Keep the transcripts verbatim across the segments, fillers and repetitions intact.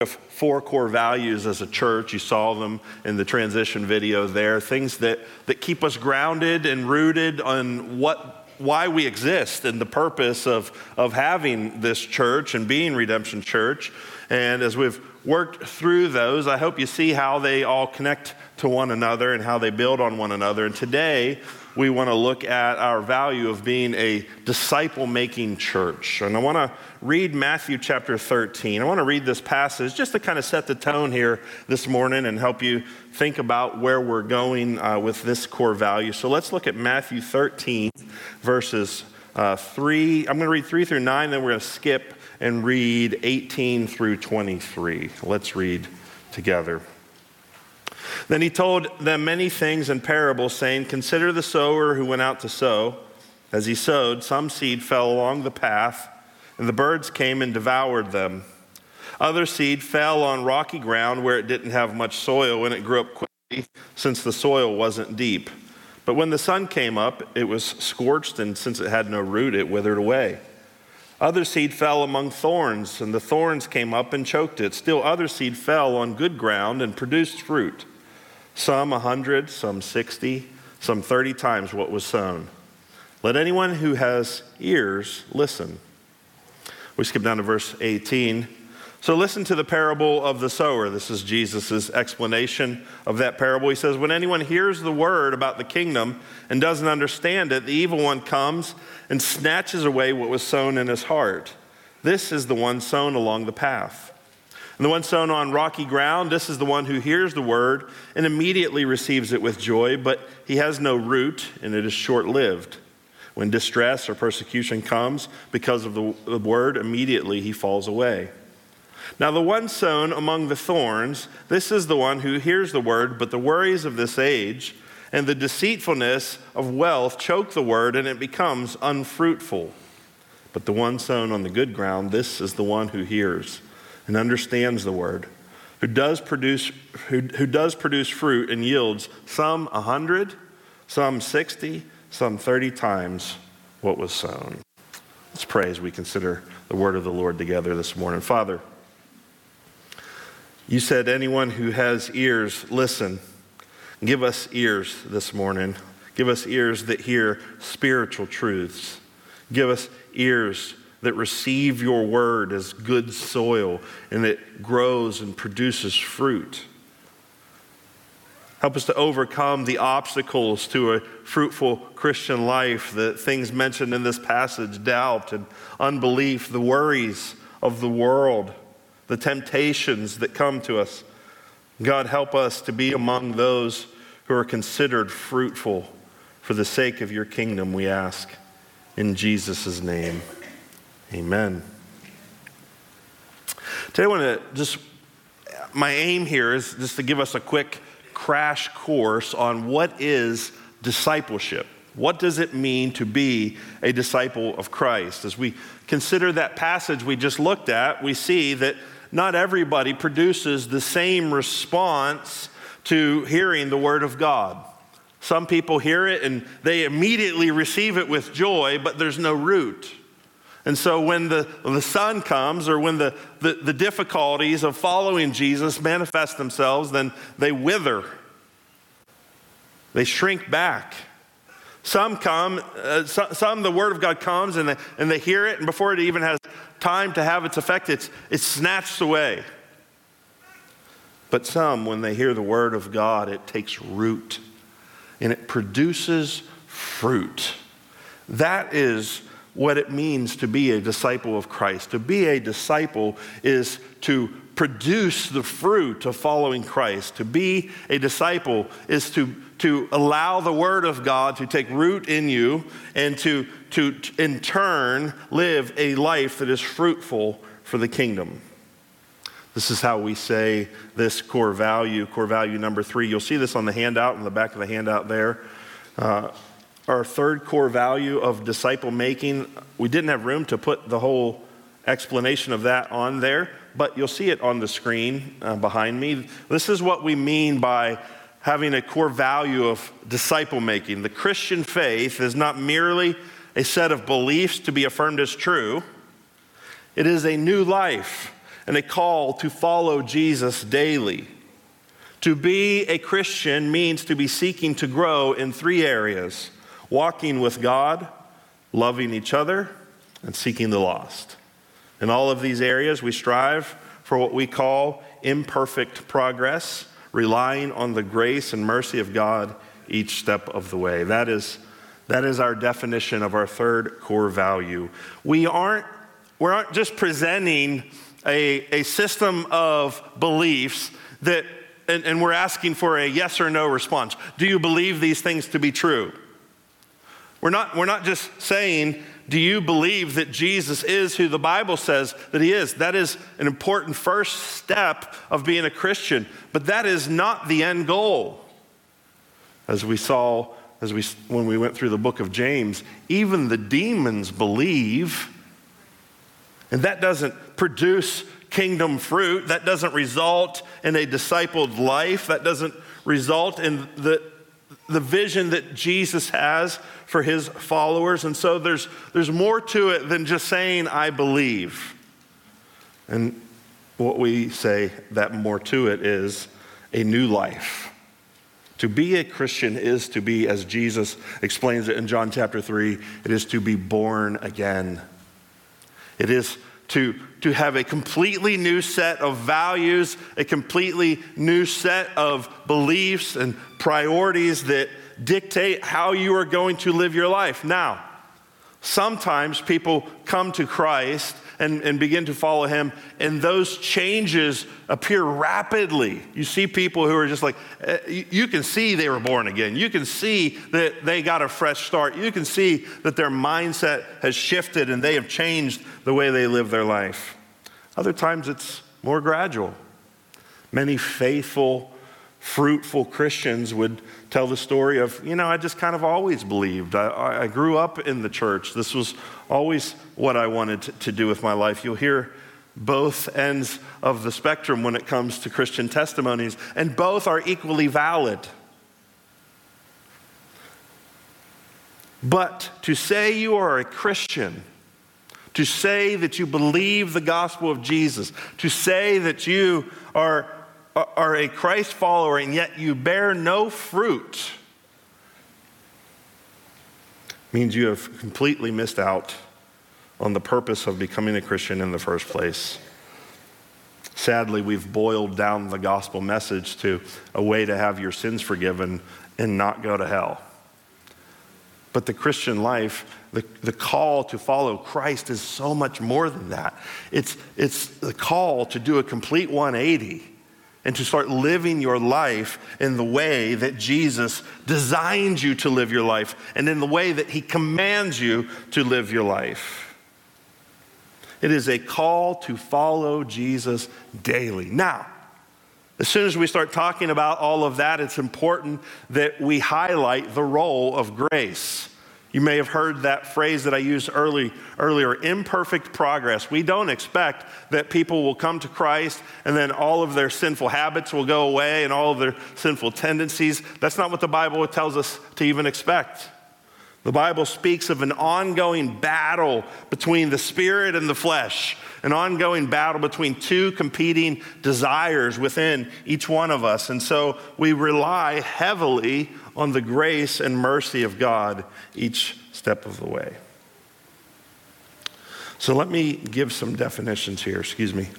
four core values as a church. You saw them in the transition video there. Things that, that keep us grounded and rooted on what, why we exist and the purpose of, of having this church and being Redemption Church. And as we've worked through those, I hope you see how they all connect to one another and how they build on one another. And today, we want to look at our value of being a disciple-making church. And I want to read Matthew chapter thirteen. I want to read this passage just to kind of set the tone here this morning and help you think about where we're going uh, with this core value. So let's look at Matthew thirteen, verses uh, three. I'm going to read three through nine, then we're going to skip and read eighteen through twenty-three. Let's read together. Then he told them many things in parables, saying, "Consider the sower who went out to sow. As he sowed, some seed fell along the path, and the birds came and devoured them. Other seed fell on rocky ground where it didn't have much soil, and it grew up quickly, since the soil wasn't deep. But when the sun came up, it was scorched, and since it had no root, it withered away. Other seed fell among thorns, and the thorns came up and choked it. Still other seed fell on good ground and produced fruit. Some a hundred, some sixty, some thirty times what was sown. Let anyone who has ears listen." We skip down to verse eighteen. "So listen to the parable of the sower." This is Jesus' explanation of that parable. He says, "When anyone hears the word about the kingdom and doesn't understand it, the evil one comes and snatches away what was sown in his heart. This is the one sown along the path. And the one sown on rocky ground, this is the one who hears the word and immediately receives it with joy, but he has no root and it is short-lived. When distress or persecution comes because of the word, immediately he falls away. Now the one sown among the thorns, this is the one who hears the word, but the worries of this age and the deceitfulness of wealth choke the word and it becomes unfruitful. But the one sown on the good ground, this is the one who hears and understands the word, who does produce who, who does produce fruit and yields some a hundred, some sixty, some thirty times what was sown." Let's pray as we consider the word of the Lord together this morning. Father, you said anyone who has ears, listen. Give us ears this morning. Give us ears that hear spiritual truths. Give us ears that receive your word as good soil and it grows and produces fruit. Help us to overcome the obstacles to a fruitful Christian life, the things mentioned in this passage, doubt and unbelief, the worries of the world, the temptations that come to us. God, help us to be among those who are considered fruitful for the sake of your kingdom, we ask. In Jesus' name, amen. Today I want to just, my aim here is just to give us a quick crash course on what is discipleship. What does it mean to be a disciple of Christ? As we consider that passage we just looked at, we see that not everybody produces the same response to hearing the word of God. Some people hear it and they immediately receive it with joy, but there's no root. And so when the, when the sun comes or when the, the, the difficulties of following Jesus manifest themselves, then they wither. They shrink back. Some come, uh, some, some the word of God comes and they, and they hear it, and before it even has time to have its effect, it's, it's snatched away. But some, when they hear the word of God, it takes root and it produces fruit. That is what it means to be a disciple of Christ. To be a disciple is to produce the fruit of following Christ. To be a disciple is to, to allow the word of God to take root in you and to, to, in turn, live a life that is fruitful for the kingdom. This is how we say this core value, core value number three. You'll see this on the handout, in the back of the handout there. Uh, Our third core value of disciple making, we didn't have room to put the whole explanation of that on there, but you'll see it on the screen uh, behind me. This is what we mean by having a core value of disciple making. The Christian faith is not merely a set of beliefs to be affirmed as true. It is a new life. and a call to follow Jesus daily. To be a Christian means to be seeking to grow in three areas: walking with God, loving each other, and seeking the lost. In all of these areas, we strive for what we call imperfect progress, relying on the grace and mercy of God each step of the way. That is, that is our definition of our third core value. We aren't, we aren't just presenting a, a system of beliefs that, and, and we're asking for a yes or no response. Do you believe these things to be true? We're not, we're not just saying, do you believe that Jesus is who the Bible says that he is? That is an important first step of being a Christian, but that is not the end goal. As we saw as we when we went through the book of James, even the demons believe, and that doesn't produce kingdom fruit. That doesn't result in a discipled life. That doesn't result in the the vision that Jesus has for his followers. And so there's, there's more to it than just saying, I believe. And what we say that more to it is a new life. To be a Christian is to be, as Jesus explains it in John chapter three, it is to be born again. It is to, to have a completely new set of values, a completely new set of beliefs and priorities that dictate how you are going to live your life. Now, sometimes people come to Christ and, and begin to follow him, and those changes appear rapidly. You see people who are just like, you can see they were born again. You can see that they got a fresh start. You can see that their mindset has shifted and they have changed the way they live their life. Other times it's more gradual. Many faithful, fruitful Christians would tell the story of, you know, I just kind of always believed. I, I grew up in the church. This was always what I wanted to, to do with my life. You'll hear both ends of the spectrum when it comes to Christian testimonies, and both are equally valid. But to say you are a Christian, to say that you believe the gospel of Jesus, to say that you are are a Christ follower and yet you bear no fruit, means you have completely missed out on the purpose of becoming a Christian in the first place. Sadly, we've boiled down the gospel message to a way to have your sins forgiven and not go to hell. But the Christian life, the, the call to follow Christ is so much more than that. It's, it's the call to do a complete one eighty. And to start living your life in the way that Jesus designed you to live your life and in the way that he commands you to live your life. It is a call to follow Jesus daily. Now, as soon as we start talking about all of that, it's important that we highlight the role of grace. You may have heard that phrase that I used early, earlier, imperfect progress. We don't expect that people will come to Christ and then all of their sinful habits will go away and all of their sinful tendencies. That's not what the Bible tells us to even expect. The Bible speaks of an ongoing battle between the spirit and the flesh, an ongoing battle between two competing desires within each one of us. And so we rely heavily on the grace and mercy of God each step of the way. So let me give some definitions here. Excuse me.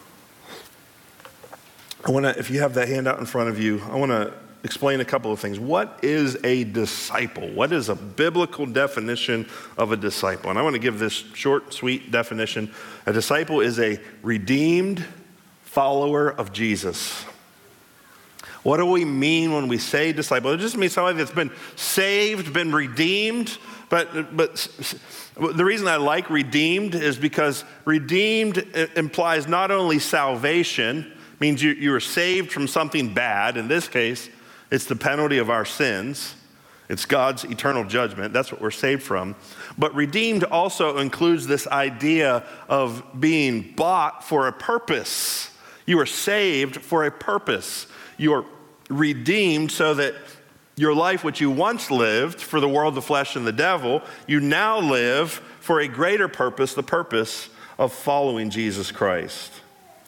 I want to, if you have that handout in front of you, I want to explain a couple of things. What is a disciple? What is a biblical definition of a disciple? And I want to give this short, sweet definition. A disciple is a redeemed follower of Jesus. What do we mean when we say disciple? It just means somebody that's been saved, been redeemed. But, but the reason I like redeemed is because redeemed implies not only salvation, means you, you are saved from something bad. In this case, it's the penalty of our sins. It's God's eternal judgment. That's what we're saved from. But redeemed also includes this idea of being bought for a purpose. You are saved for a purpose. You are redeemed so that your life, which you once lived for the world, the flesh, and the devil, you now live for a greater purpose, the purpose of following Jesus Christ.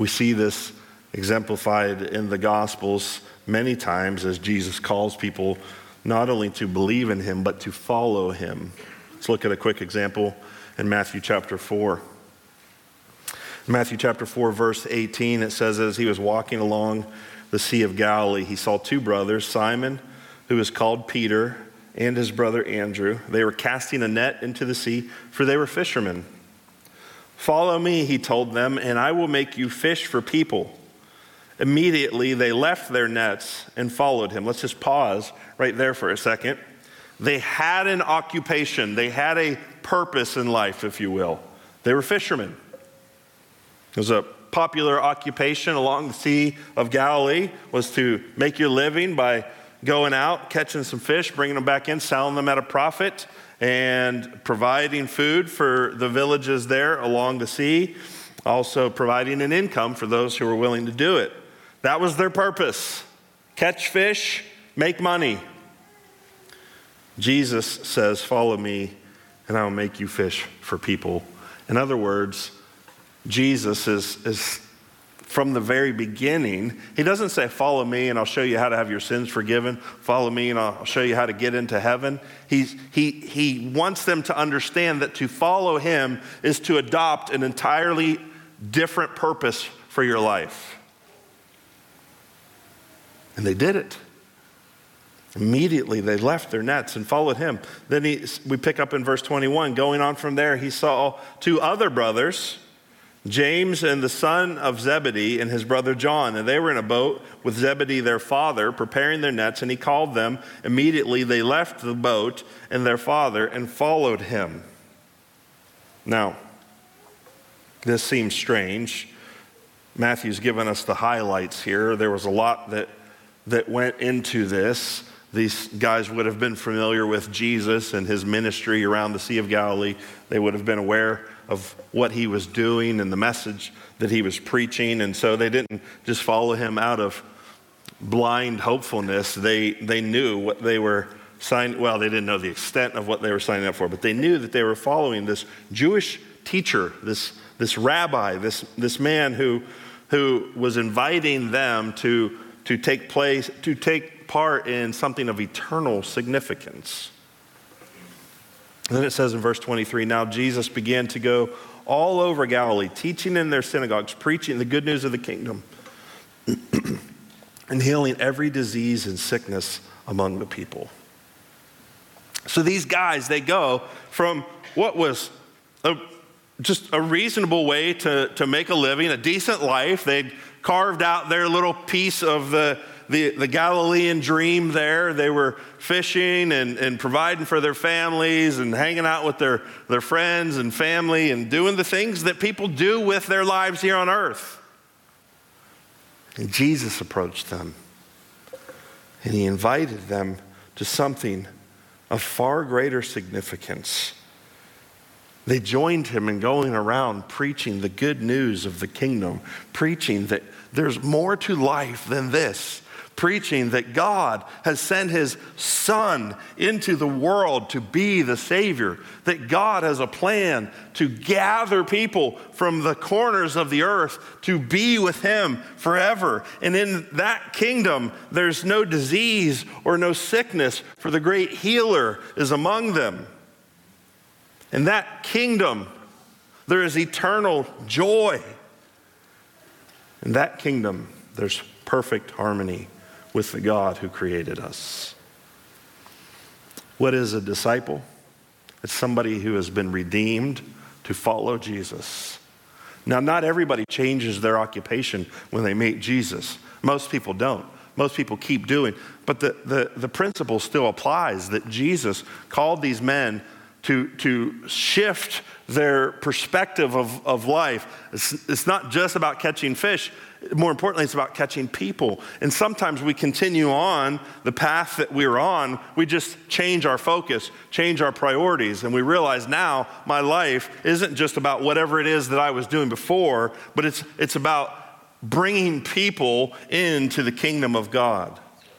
We see this exemplified in the Gospels many times as Jesus calls people not only to believe in him, but to follow him. Let's look at a quick example in Matthew chapter four. In Matthew chapter four, verse eighteen, it says, as he was walking along the Sea of Galilee, he saw two brothers, Simon, who is called Peter, and his brother Andrew. They were casting a net into the sea, for they were fishermen. Follow me, he told them, and I will make you fish for people. Immediately, they left their nets and followed him. Let's just pause right there for a second. They had an occupation. They had a purpose in life, if you will. They were fishermen. It was a popular occupation along the Sea of Galilee, was to make your living by going out, catching some fish, bringing them back in, selling them at a profit, and providing food for the villages there along the sea, also providing an income for those who were willing to do it. That was their purpose. Catch fish, make money. Jesus says, follow me, and I will make you fish for people. In other words, Jesus is, is from the very beginning, he doesn't say, follow me and I'll show you how to have your sins forgiven. Follow me and I'll show you how to get into heaven. He's, he, he wants them to understand that to follow him is to adopt an entirely different purpose for your life. And they did it. Immediately they left their nets and followed him. Then he, we pick up in verse twenty-one. Going on from there, he saw two other brothers, James and the son of Zebedee and his brother John. And they were in a boat with Zebedee their father, preparing their nets, and he called them. Immediately they left the boat and their father and followed him. Now, this seems strange. Matthew's given us the highlights here. There was a lot that, that went into this. These guys would have been familiar with Jesus and his ministry around the Sea of Galilee. They would have been aware of what he was doing and the message that he was preaching. And so they didn't just follow him out of blind hopefulness. They, they knew what they were signing, well, they didn't know the extent of what they were signing up for, but they knew that they were following this Jewish teacher, this, this rabbi, this, this man who, who was inviting them to, to take place, to take part in something of eternal significance. And then it says in verse twenty-three, now Jesus began to go all over Galilee, teaching in their synagogues, preaching the good news of the kingdom, and healing every disease and sickness among the people. So these guys, they go from what was a, just a reasonable way to, to make a living, a decent life. They'd carved out their little piece of the The, the Galilean dream there. They were fishing and, and providing for their families and hanging out with their, their friends and family and doing the things that people do with their lives here on earth. And Jesus approached them and he invited them to something of far greater significance. They joined him in going around preaching the good news of the kingdom, preaching that there's more to life than this. Preaching that God has sent his son into the world to be the Savior, that God has a plan to gather people from the corners of the earth to be with him forever. And in that kingdom, there's no disease or no sickness, for the great healer is among them. In that kingdom, there is eternal joy. In that kingdom, there's perfect harmony with the God who created us. What is a disciple? It's somebody who has been redeemed to follow Jesus. Now, not everybody changes their occupation when they meet Jesus. Most people don't. Most people keep doing. But the, the, the principle still applies that Jesus called these men to, to shift their perspective of, of life. It's, it's not just about catching fish. More importantly, it's about catching people. And sometimes we continue on the path that we're on. We just change our focus, change our priorities, and we realize now my life isn't just about whatever it is that I was doing before, but it's, it's about bringing people into the kingdom of God.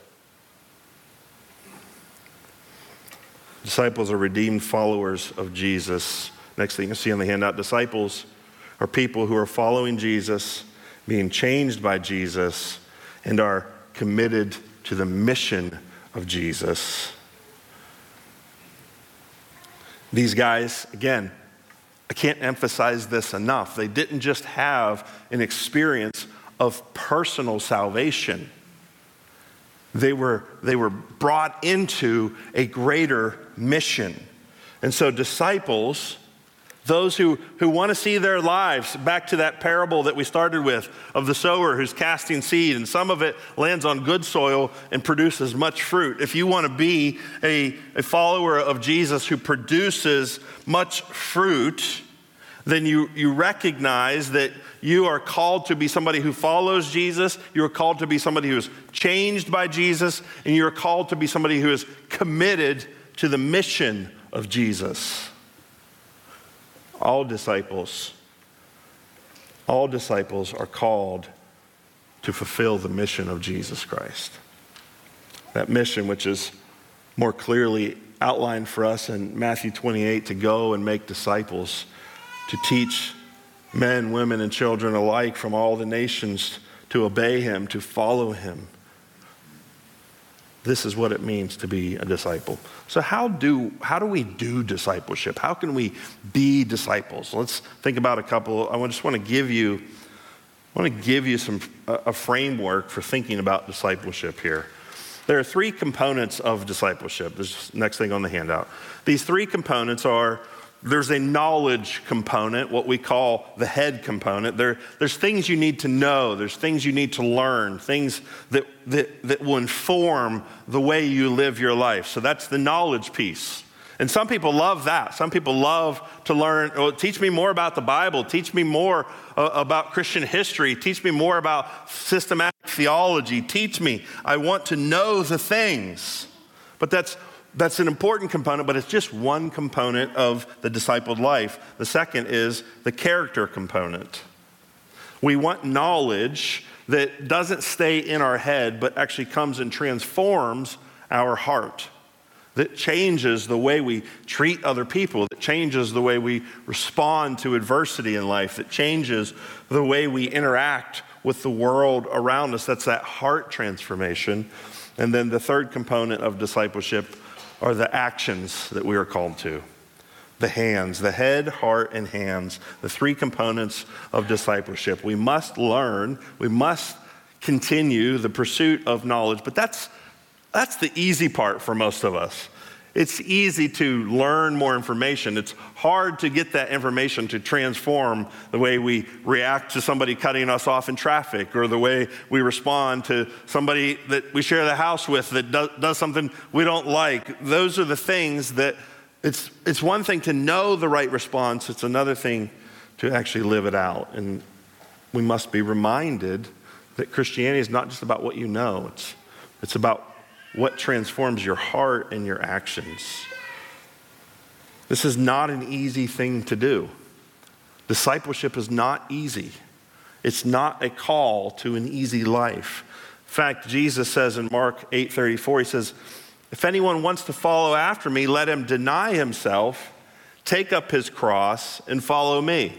Disciples are redeemed followers of Jesus. Next thing you see on the handout, disciples are people who are following Jesus being changed by Jesus, and are committed to the mission of Jesus. These guys, again, I can't emphasize this enough. They didn't just have an experience of personal salvation. They were, they were brought into a greater mission. And so disciples, those who, who want to see their lives, back to that parable that we started with of the sower who's casting seed, and some of it lands on good soil and produces much fruit. If you want to be a, a follower of Jesus who produces much fruit, then you, you recognize that you are called to be somebody who follows Jesus, you are called to be somebody who is changed by Jesus, and you are called to be somebody who is committed to the mission of Jesus. All disciples, all disciples are called to fulfill the mission of Jesus Christ. That mission, which is more clearly outlined for us in Matthew twenty-eight, to go and make disciples, to teach men, women, and children alike from all the nations to obey him, to follow him. This is what it means to be a disciple. So how do, how do we do discipleship? How can we be disciples? Let's think about a couple. I just want to give you, I want to give you some a framework for thinking about discipleship here. There are three components of discipleship. This is next thing on the handout. These three components are, there's a knowledge component, what we call the head component. There, there's things you need to know. There's things you need to learn, things that, that, that will inform the way you live your life. So that's the knowledge piece. And some people love that. Some people love to learn, oh, teach me more about the Bible, teach me more uh, about Christian history, teach me more about systematic theology, teach me. I want to know the things. But that's That's an important component, but it's just one component of the discipled life. The second is the character component. We want knowledge that doesn't stay in our head, but actually comes and transforms our heart, that changes the way we treat other people, that changes the way we respond to adversity in life, that changes the way we interact with the world around us. That's that heart transformation. And then the third component of discipleship are the actions that we are called to. The hands, the head, heart, and hands, the three components of discipleship. We must learn, we must continue the pursuit of knowledge, but that's, that's the easy part for most of us. It's easy to learn more information. It's hard to get that information to transform the way we react to somebody cutting us off in traffic, or the way we respond to somebody that we share the house with that does, does something we don't like. Those are the things that it's, it's one thing to know the right response. It's another thing to actually live it out. And we must be reminded that Christianity is not just about what you know. It's, it's about what transforms your heart and your actions. This is not an easy thing to do. Discipleship is not easy. It's not a call to an easy life. In fact, Jesus says in Mark eight thirty-four, he says, if anyone wants to follow after me, let him deny himself, take up his cross, and follow me.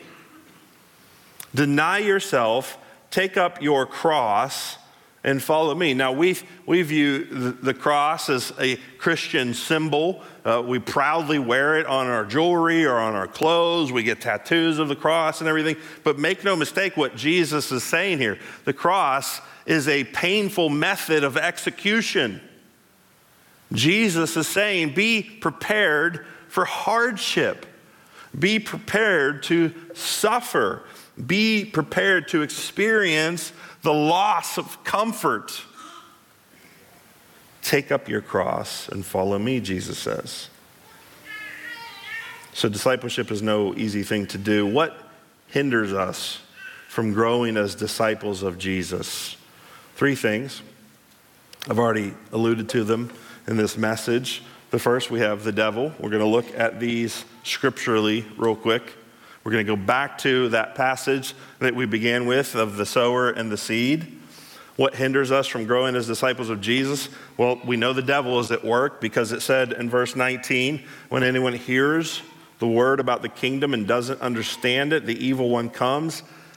Deny yourself, take up your cross, and follow me. Now, we we view the, the cross as a Christian symbol. Uh, we proudly wear it on our jewelry or on our clothes. We get tattoos of the cross and everything. But make no mistake what Jesus is saying here. The cross is a painful method of execution. Jesus is saying, be prepared for hardship. Be prepared to suffer. Be prepared to experience the loss of comfort. Take up your cross and follow me, Jesus says. So discipleship is no easy thing to do. What hinders us from growing as disciples of Jesus? Three things. I've already alluded to them in this message. The first, we have the devil. We're going to look at these scripturally real quick. We're going to go back to that passage that we began with of the sower and the seed. What hinders us from growing as disciples of Jesus? Well, we know the devil is at work because it said in verse nineteen, when anyone hears the word about the kingdom and doesn't understand it, the evil one comes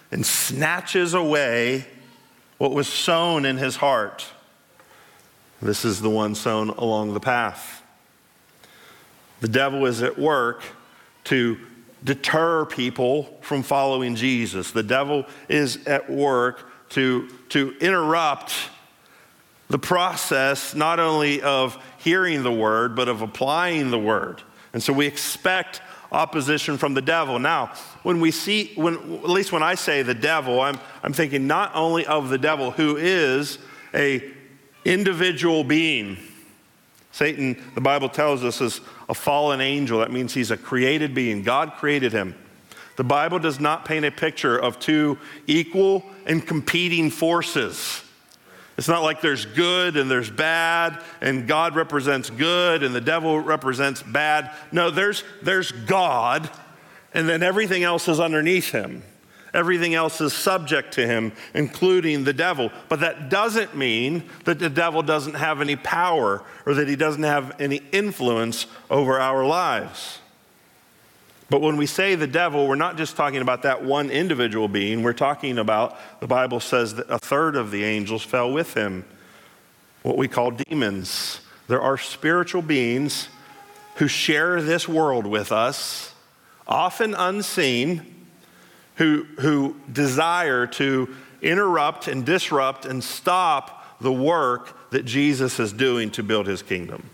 and snatches away what was sown in his heart. This is the one sown along the path. The devil is at work to deter people from following Jesus. The devil is at work to, to interrupt the process not only of hearing the word, but of applying the word. And so we expect opposition from the devil. Now, when we see, when at least when I say the devil, I'm, I'm thinking not only of the devil, who is a individual being. Satan, the Bible tells us, is a fallen angel. That means he's a created being. God created him. The Bible does not paint a picture of two equal and competing forces. It's not like there's good and there's bad, and God represents good and the devil represents bad. No, there's, there's God, and then everything else is underneath him. Everything else is subject to him, including the devil. But that doesn't mean that the devil doesn't have any power or that he doesn't have any influence over our lives. But when we say the devil, we're not just talking about that one individual being. We're talking about, the Bible says that a third of the angels fell with him, what we call demons. There are spiritual beings who share this world with us, often unseen, who, who desire to interrupt and disrupt and stop the work that Jesus is doing to build his kingdom.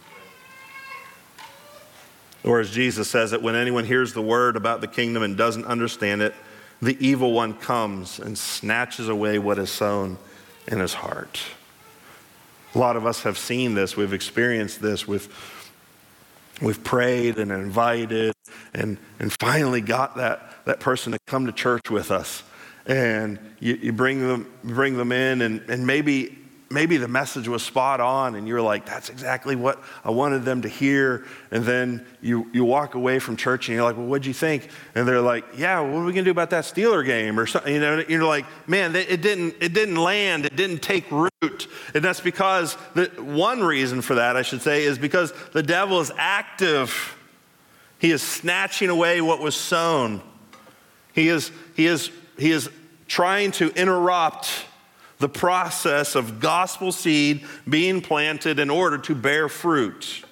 Or as Jesus says it, when anyone hears the word about the kingdom and doesn't understand it, the evil one comes and snatches away what is sown in his heart. A lot of us have seen this. We've experienced this. We've, we've prayed and invited and, and finally got that, that person to come to church with us. And you, you bring them, bring them in, and, and maybe Maybe the message was spot on and you're like, that's exactly what I wanted them to hear. And then you, you walk away from church and you're like, well, what'd you think? And they're like, yeah, what are we gonna do about that Steeler game? Or something, you know, you're like, man, it didn't, it didn't land, it didn't take root. And that's because, the one reason for that, I should say, is because the devil is active. He is snatching away what was sown. He is, he is, he is trying to interrupt the process of gospel seed being planted in order to bear fruit.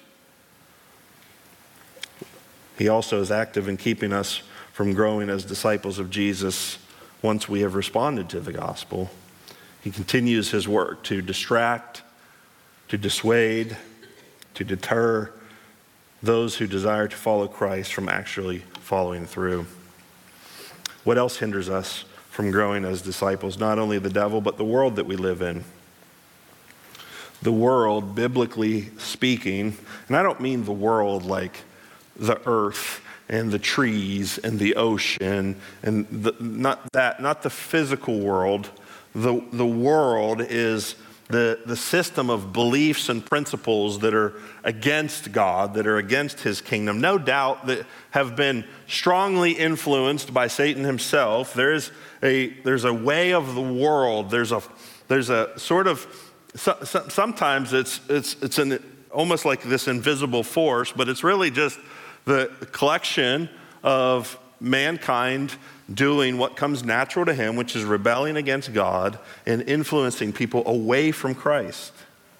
He also is active in keeping us from growing as disciples of Jesus once we have responded to the gospel. He continues his work to distract, to dissuade, to deter those who desire to follow Christ from actually following through. What else hinders us from growing as disciples? Not only the devil, but the world that we live in. The world, biblically speaking, and I don't mean the world like the earth and the trees and the ocean, and the, not that, not the physical world. The, the world is the, the system of beliefs and principles that are against God, that are against his kingdom, no doubt that have been strongly influenced by Satan himself. There's a, there's a way of the world, there's a, there's a sort of, so, so, sometimes it's, it's, it's an, almost like this invisible force, but it's really just the collection of mankind doing what comes natural to him, which is rebelling against God and influencing people away from Christ.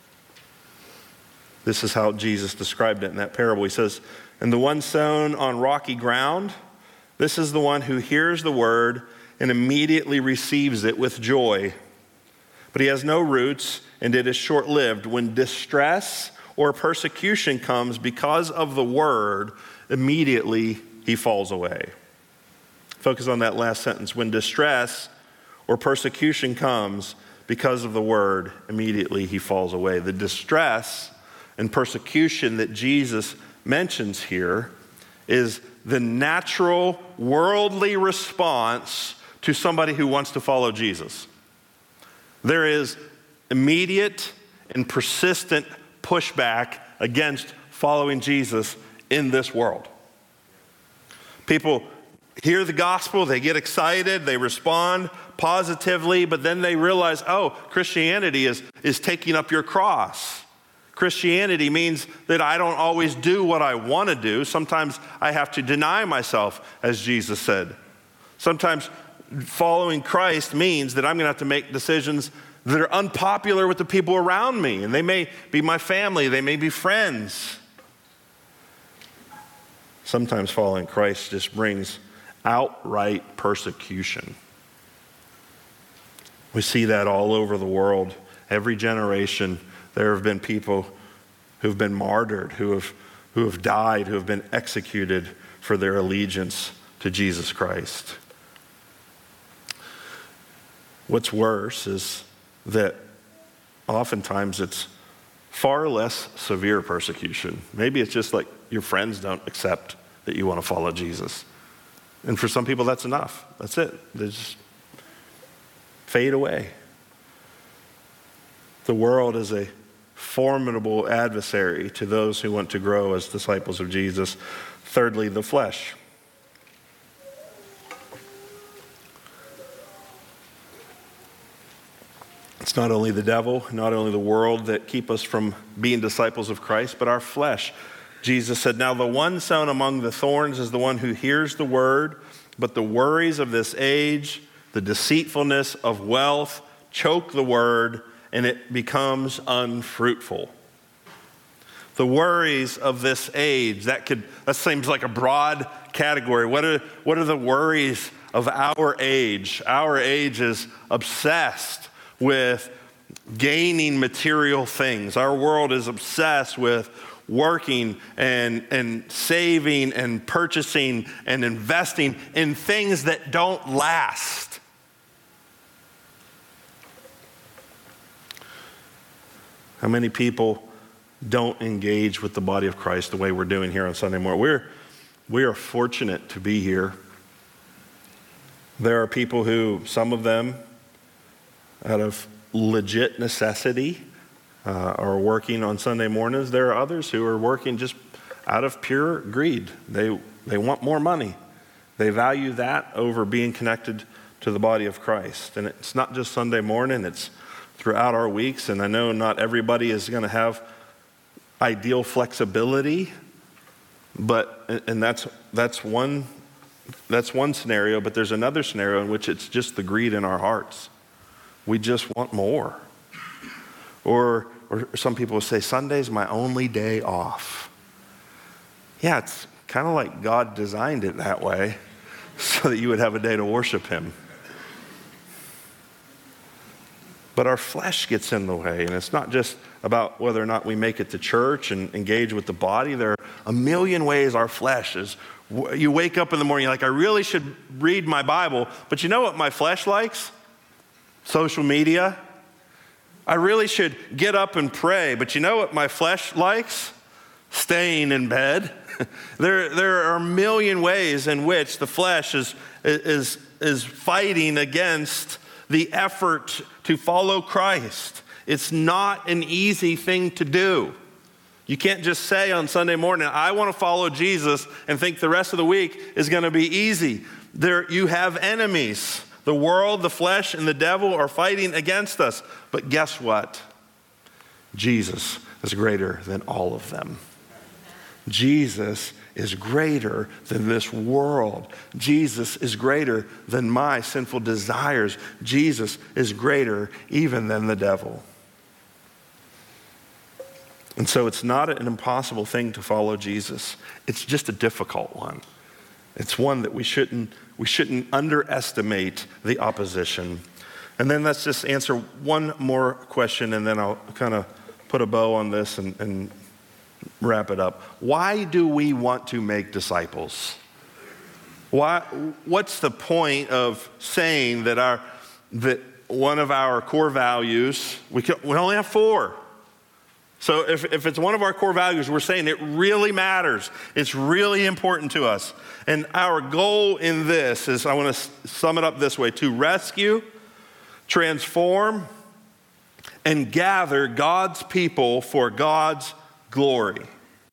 This is how Jesus described it in that parable. He says, and the one sown on rocky ground, this is the one who hears the word and immediately receives it with joy. But he has no roots, and it is short-lived. When distress or persecution comes because of the word, immediately he falls away. Focus on that last sentence. When distress or persecution comes because of the word, immediately he falls away. The distress and persecution that Jesus mentions here is the natural worldly response to somebody who wants to follow Jesus. There is immediate and persistent pushback against following Jesus in this world. People hear the gospel, they get excited, they respond positively, but then they realize, oh, Christianity is, is taking up your cross. Christianity means that I don't always do what I want to do. Sometimes I have to deny myself, as Jesus said. Sometimes following Christ means that I'm going to have to make decisions that are unpopular with the people around me. And they may be my family, they may be friends. Sometimes following Christ just brings outright persecution. We see that all over the world. Every generation, there have been people who've been martyred, who have, who have died, who have been executed for their allegiance to Jesus Christ. What's worse is that oftentimes it's far less severe persecution. Maybe it's just like your friends don't accept that you want to follow Jesus. And for some people, that's enough. That's it. They just fade away. The world is a formidable adversary to those who want to grow as disciples of Jesus. Thirdly, the flesh. It's not only the devil, not only the world that keep us from being disciples of Christ, but our flesh. Jesus said, now the one sown among the thorns is the one who hears the word, but the worries of this age, the deceitfulness of wealth, choke the word, and it becomes unfruitful. The worries of this age, that could that seems like a broad category. What are, what are the worries of our age? Our age is obsessed with gaining material things. Our world is obsessed with working and, and saving and purchasing and investing in things that don't last. How many people don't engage with the body of Christ the way we're doing here on Sunday morning? We're, we are fortunate to be here. There are people who, some of them, out of legit necessity, uh, are working on Sunday mornings. There are others who are working just out of pure greed. They, they want more money. They value that over being connected to the body of Christ. And it's not just Sunday morning, it's throughout our weeks. And I know not everybody is going to have ideal flexibility, but, and that's, that's one, that's one scenario, but there's another scenario in which it's just the greed in our hearts. We just want more. Or, or some people will say, Sunday's my only day off. Yeah, it's kind of like God designed it that way so that you would have a day to worship him. But our flesh gets in the way, and it's not just about whether or not we make it to church and engage with the body. There are a million ways our flesh is. You wake up in the morning, you're like, I really should read my Bible, but you know what my flesh likes? Social media. I really should get up and pray, but you know what my flesh likes? Staying in bed. there, there are a million ways in which the flesh is, is, is fighting against the effort to follow Christ. It's not an easy thing to do. You can't just say on Sunday morning, I want to follow Jesus, and think the rest of the week is going to be easy. There, you have enemies. The world, the flesh, and the devil are fighting against us. But guess what? Jesus is greater than all of them. Jesus is greater than this world. Jesus is greater than my sinful desires. Jesus is greater even than the devil. And so it's not an impossible thing to follow Jesus. It's just a difficult one. It's one that we shouldn't we shouldn't underestimate the opposition. And then let's just answer one more question, and then I'll kind of put a bow on this and, and wrap it up. Why do we want to make disciples? Why? What's the point of saying that our that one of our core values, we can, we only have four. So if, if it's one of our core values, we're saying it really matters. It's really important to us. And our goal in this is, I want to sum it up this way, to rescue, transform, and gather God's people for God's glory.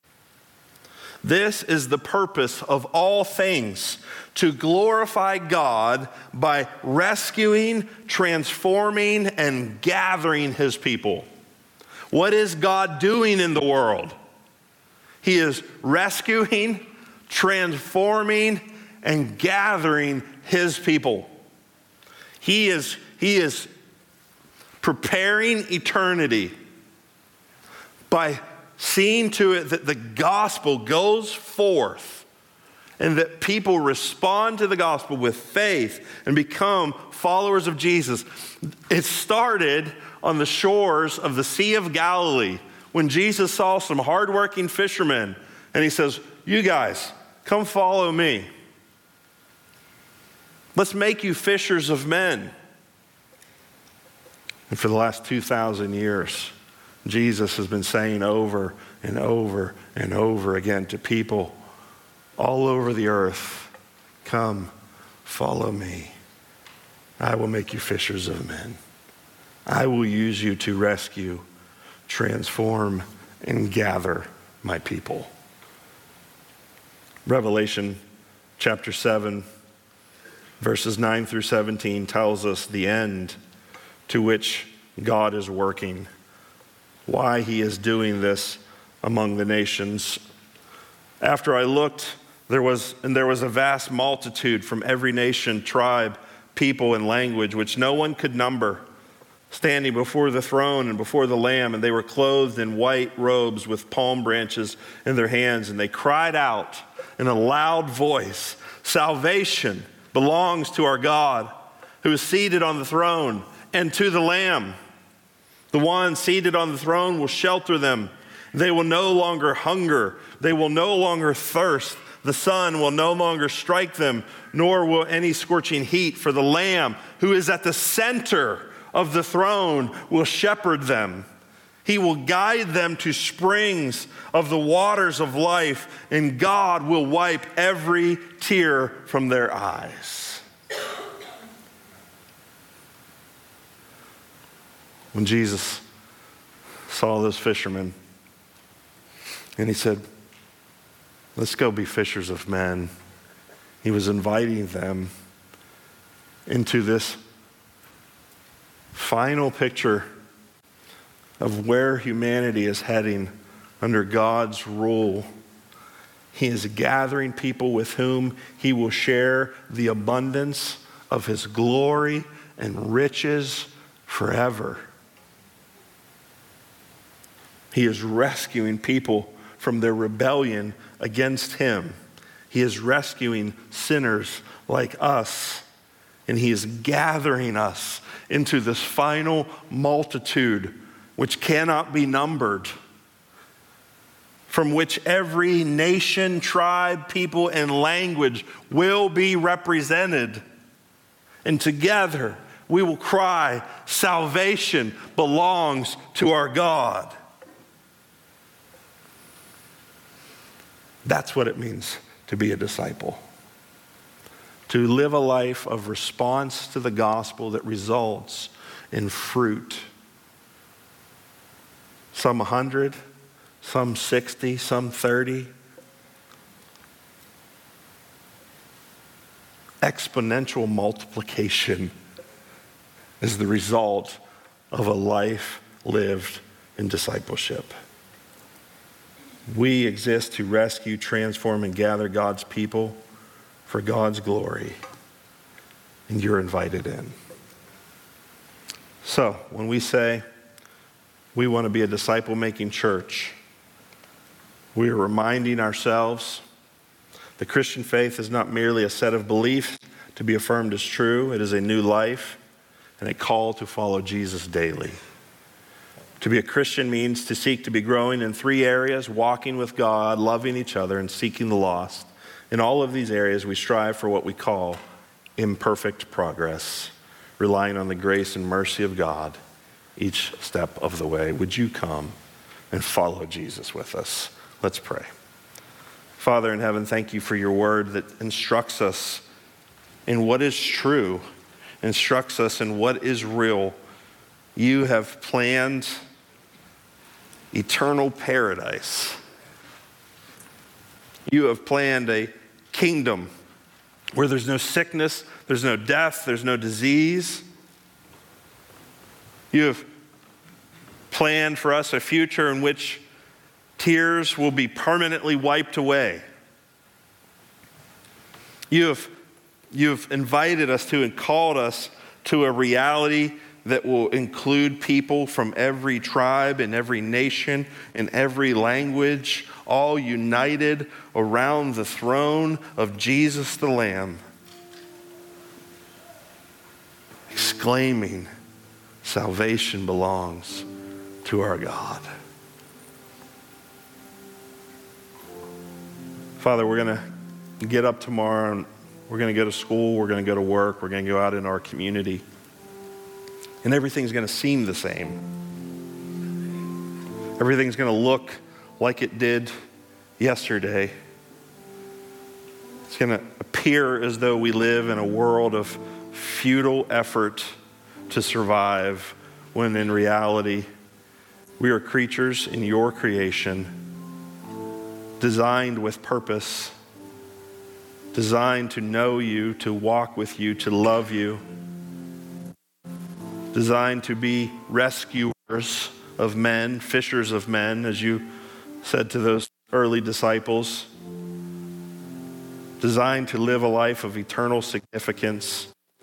This is the purpose of all things, to glorify God by rescuing, transforming, and gathering his people. What is God doing in the world? He is rescuing, transforming, and gathering his people. He is, he is preparing eternity by seeing to it that the gospel goes forth and that people respond to the gospel with faith and become followers of Jesus. It started on the shores of the Sea of Galilee when Jesus saw some hardworking fishermen and he says, "You guys, come follow me. Let's make you fishers of men." And for the last two thousand years, Jesus has been saying over and over and over again to people all over the earth, "Come, follow me. I will make you fishers of men. I will use you to rescue, transform, and gather my people." Revelation chapter seven, verses nine through seventeen tells us the end to which God is working, why he is doing this among the nations. After I looked, there was and there was a vast multitude from every nation, tribe, people, and language, which no one could number, standing before the throne and before the Lamb, and they were clothed in white robes with palm branches in their hands, and they cried out in a loud voice, "Salvation belongs to our God, who is seated on the throne, and to the Lamb. The one seated on the throne will shelter them. They will no longer hunger. They will no longer thirst. The sun will no longer strike them, nor will any scorching heat. For the Lamb who is at the center of the throne will shepherd them. He will guide them to springs of the waters of life, and God will wipe every tear from their eyes." When Jesus saw those fishermen, and he said, "Let's go be fishers of men," he was inviting them into this final picture of where humanity is heading under God's rule. He is gathering people with whom he will share the abundance of his glory and riches forever. He is rescuing people from their rebellion against him. He is rescuing sinners like us, and he is gathering us into this final multitude which cannot be numbered, from which every nation, tribe, people, and language will be represented. And together we will cry, "Salvation belongs to our God." That's what it means to be a disciple. To live a life of response to the gospel that results in fruit. Some a hundred, some sixty, some thirty. Exponential multiplication is the result of a life lived in discipleship. We exist to rescue, transform, and gather God's people for God's glory, and you're invited in. So, when we say we want to be a disciple-making church, we are reminding ourselves the Christian faith is not merely a set of beliefs to be affirmed as true. It is a new life and a call to follow Jesus daily. To be a Christian means to seek to be growing in three areas: walking with God, loving each other, and seeking the lost. In all of these areas, we strive for what we call imperfect progress, relying on the grace and mercy of God each step of the way. Would you come and follow Jesus with us? Let's pray. Father in heaven, thank you for your word that instructs us in what is true, instructs us in what is real. You have planned eternal paradise. You have planned a kingdom where there's no sickness, there's no death, there's no disease. You have planned for us a future in which tears will be permanently wiped away. You have, you have invited us to and called us to a reality that will include people from every tribe and every nation and every language, all united around the throne of Jesus the Lamb, exclaiming, salvation belongs to our God. Father, we're going to get up tomorrow and we're going to go to school, we're going to go to work, we're going to go out in our community, and everything's going to seem the same. Everything's going to look like it did yesterday. It's going to appear as though we live in a world of futile effort to survive, when in reality, we are creatures in your creation, designed with purpose, designed to know you, to walk with you, to love you, designed to be rescuers of men, fishers of men, as you said to those early disciples, designed to live a life of eternal significance,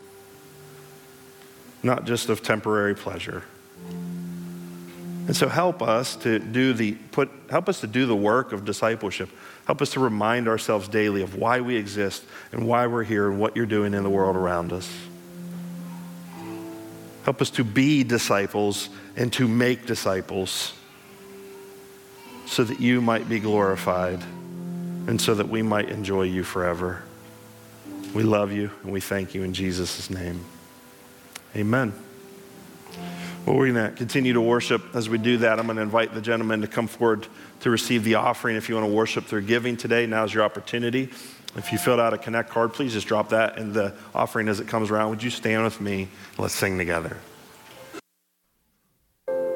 not just of temporary pleasure. And so help us to do the put help us to do the work of discipleship. Help us to remind ourselves daily of why we exist and why we're here and what you're doing in the world around us. Help us to be disciples and to make disciples so that you might be glorified and so that we might enjoy you forever. We love you and we thank you in Jesus' name. Amen. Well, we're going to continue to worship. As we do that, I'm going to invite the gentleman to come forward to receive the offering. If you want to worship through giving today, now's your opportunity. If you filled out a Connect card, please just drop that in the offering as it comes around. Would you stand with me? Let's sing together.